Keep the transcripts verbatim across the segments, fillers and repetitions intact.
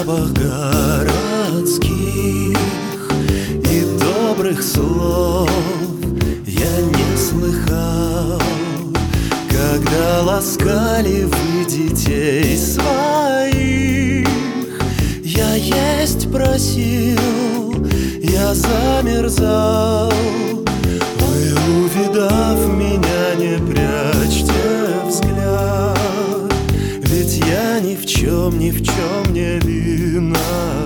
бабах городских и добрых слов я не слыхал, когда ласкали вы детей своих. Я есть просил, я замерзал. Вы, увидав меня, не прячьте взгляд, ведь я ни в чем, ни в чем не виноват.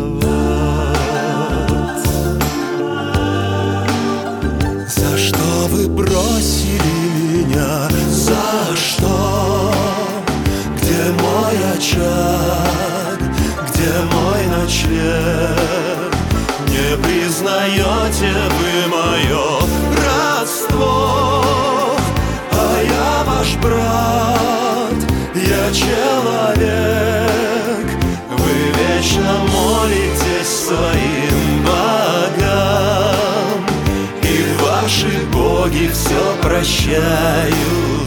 За что вы бросили меня? За что? Где мой очаг? Где мой ночлег? Не признаете вы мое родство, а я ваш брат, я человек. Вы вечно молитесь своим богам, и ваши боги все прощают.